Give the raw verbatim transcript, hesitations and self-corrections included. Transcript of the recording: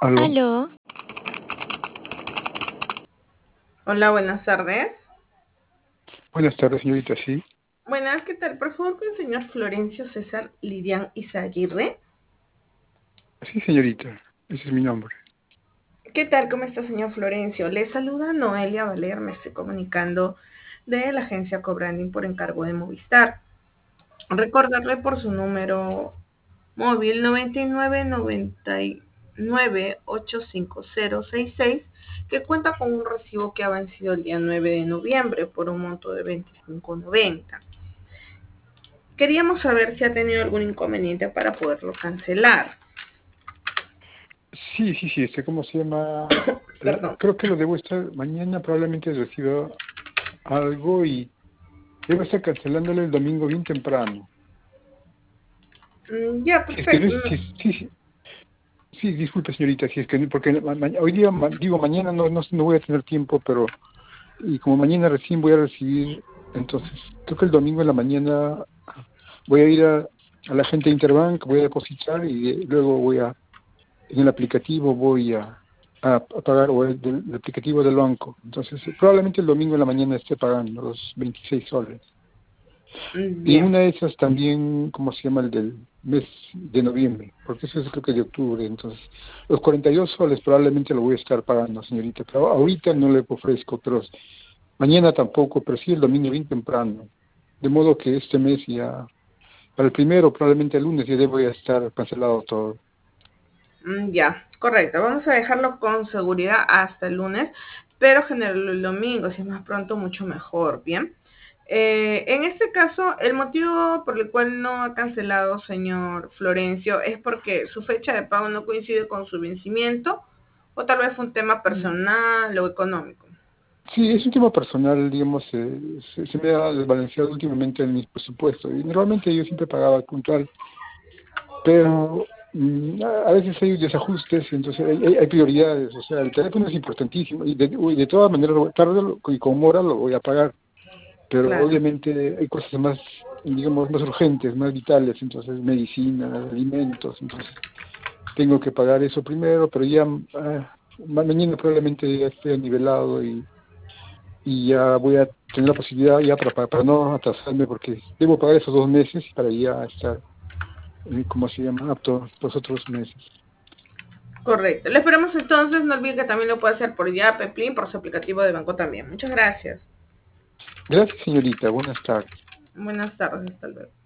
Aló, Aló, Hola, buenas tardes. buenas tardes, señorita. Sí, Buenas, ¿qué tal? Por favor, con el señor Florencio César Lidián Izaguirre. sí, señorita. Ese es mi nombre. ¿Qué tal? ¿Cómo está, señor Florencio? Le saluda Noelia Valer, me estoy comunicando de la agencia Cobranding por encargo de Movistar. Recordarle por su número móvil noventa y nueve noventa y nueve ocho cinco cero seis seis que cuenta con un recibo que ha vencido el día nueve de noviembre por un monto de veinticinco noventa. Queríamos saber si ha tenido algún inconveniente para poderlo cancelar. Sí, sí, sí. Este, ¿cómo se llama? La- Perdón. creo que lo debo estar mañana. Probablemente reciba algo y debo estar cancelándole el domingo bien temprano. Mm, Ya, Si es que no perfecto. es, si es- sí, sí, sí, disculpe, señorita. Si es que no- porque ma- ma- hoy día, ma- digo, mañana no, no, no voy a tener tiempo, pero y como mañana recién voy a recibir, entonces creo que el domingo en la mañana voy a ir a, a la gente de Interbank, voy a depositar y eh, luego voy a en el aplicativo voy a, a, a pagar, o el, del, el aplicativo del banco. Entonces, eh, probablemente el domingo en la mañana esté pagando los veintiséis soles. Mm, Y en Bien, una de esas también, ¿cómo se llama? El del mes de noviembre, porque eso es creo que de octubre. Entonces, los cuarenta y dos soles probablemente lo voy a estar pagando, señorita. Pero ahorita no le ofrezco, pero mañana tampoco, pero sí el domingo bien temprano. De modo que este mes ya, para el primero, probablemente el lunes ya debo ya estar cancelado todo. mm, ya, correcto. Vamos a dejarlo con seguridad hasta el lunes, pero generarlo el domingo, si es más pronto, mucho mejor. Bien. Eh, en este caso, el motivo por el cual no ha cancelado, señor Florencio, es porque su fecha de pago no coincide con su vencimiento, o tal vez fue un tema personal o económico. Sí, es un tema personal, digamos, eh, se, se me ha desbalanceado últimamente en mis presupuestos. Y normalmente yo siempre pagaba puntual, pero mm, a a veces hay desajustes, entonces hay, hay- hay prioridades. O sea, el teléfono es importantísimo y de, uy, de todas maneras, lo- tarde lo- y con mora lo voy a pagar, pero Claro. obviamente hay cosas más, digamos, más urgentes, más vitales, entonces medicina, alimentos, entonces tengo que pagar eso primero, pero ya ah, ma- mañana probablemente ya esté nivelado y ya voy a tener la posibilidad ya para, para, para no atrasarme porque debo pagar esos dos meses para ya estar, eh, ¿cómo se llama?, apto los otros meses. Correcto. Le esperamos entonces. No olvide que también lo puede hacer por Yape, Plin, por su aplicativo de banco también. Muchas gracias. Gracias, señorita. Buenas tardes. Buenas tardes. Hasta luego.